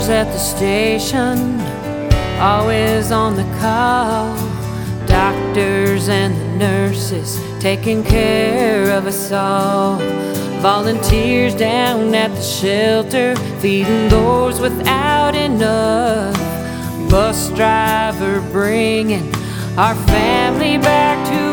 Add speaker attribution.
Speaker 1: Drivers at the station, always on the call. Doctors and the nurses taking care of us all. Volunteers down at the shelter, feeding those without enough. Bus driver bringing our family back to